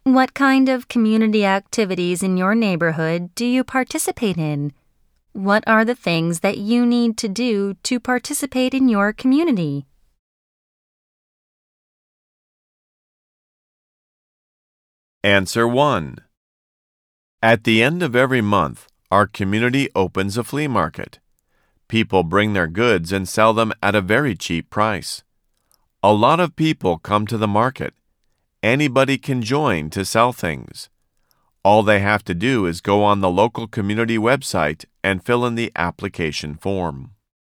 What kind of community activities in your neighborhood do you participate in? What are the things that you need to do to participate in your community? Answer 1. At the end of every month, our community opens a flea market. People bring their goods and sell them at a very cheap price. A lot of people come to the market. Anybody can join to sell things. All they have to do is go on the local community website and fill in the application form.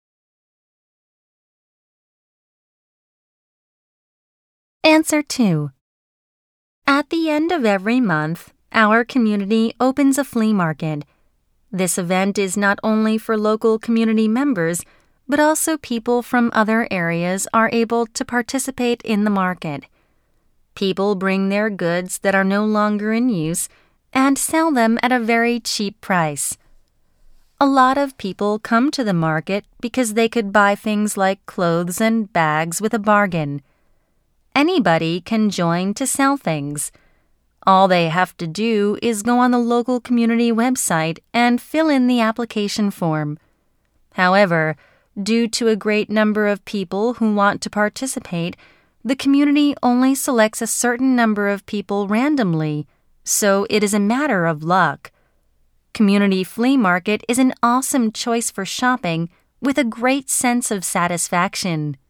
Answer 2. At the end of every month, our community opens a flea market. This event is not only for local community members, but also people from other areas are able to participate in the market. People bring their goods that are no longer in use and sell them at a very cheap price. A lot of people come to the market because they could buy things like clothes and bags with a bargain. Anybody can join to sell things. All they have to do is go on the local community website and fill in the application form. However, due to a great number of people who want to participate, the community only selects a certain number of people randomly, so it is a matter of luck. Community flea market is an awesome choice for shopping with a great sense of satisfaction.